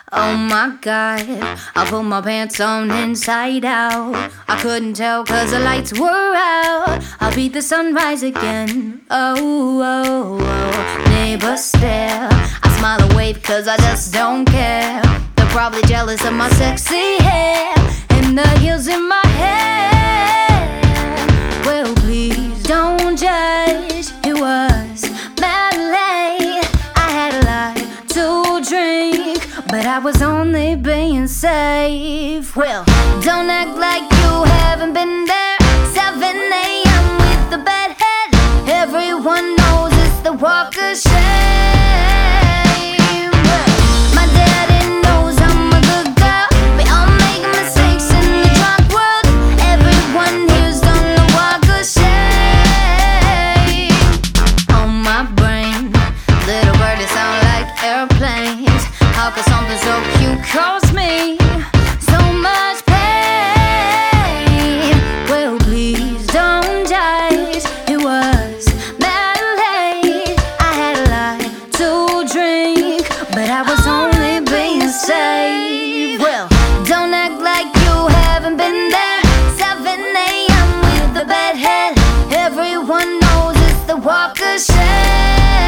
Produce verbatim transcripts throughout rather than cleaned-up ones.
Oh my God, I put my pants on inside out. I couldn't tell cause the lights were out. I'll beat the sunrise again. Oh, oh, oh. Neighbors stare, I smile and wave cause I just don't care. They're probably jealous of my sexy hair and the heels in my hair. Well, please don't judge, it was mad late. I had a lot to drink, but I was only being safe. Well, don't act like you haven't been there. seven a m with the bedhead. Everyone knows it's the walk of shame. My daddy knows I'm a good girl. We all make mistakes in the drunk world. Everyone here's done the walk of shame. On my brain, little birdies sound like airplanes. How could something so cute cause me so much pain? Well, please don't judge, it was mad late. I had a lot to drink, but I was only being safe. Well, don't act like you haven't been there. seven a m with the bedhead. Everyone knows it's the walk of shame.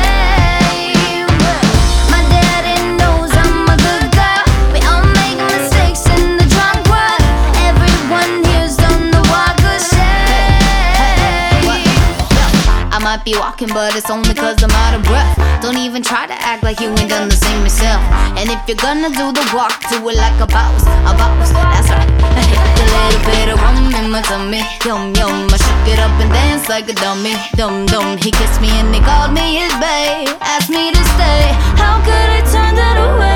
I might be walking, but it's only cause I'm out of breath. Don't even try to act like you ain't done the same yourself. And if you're gonna do the walk, do it like a boss, a boss, that's right. A little bit of rum in my tummy, yum yum. I shook it up and danced like a dummy, dum dum. He kissed me and he called me his babe, asked me to stay. How could I turn that away?